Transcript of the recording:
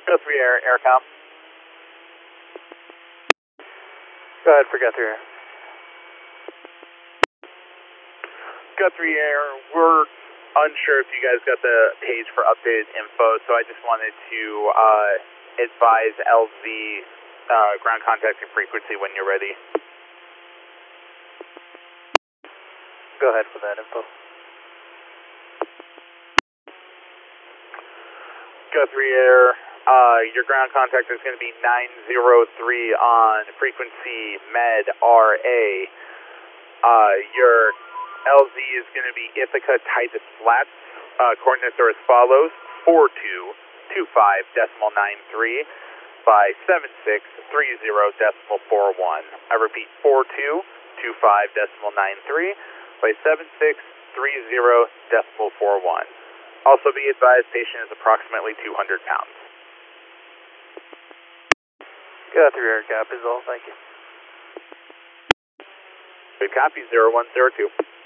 Guthrie Air, Aircom. Go ahead for Guthrie Air. Guthrie Air, we're unsure if you guys got the page for updated info, so I just wanted to advise LZ ground contact and frequency when you're ready. Go ahead for that info. Guthrie Air, your ground contact is going to be 903 on frequency Med RA. Your LZ is going to be Ithaca Titus Flats. Coordinates are as follows: 4225.93 by 7630.41. I repeat, 4225.93 by 7630.41. Also be advised, patient is approximately 200 pounds. Guthrie Air, copy is all, thank you. Good copy, 0102.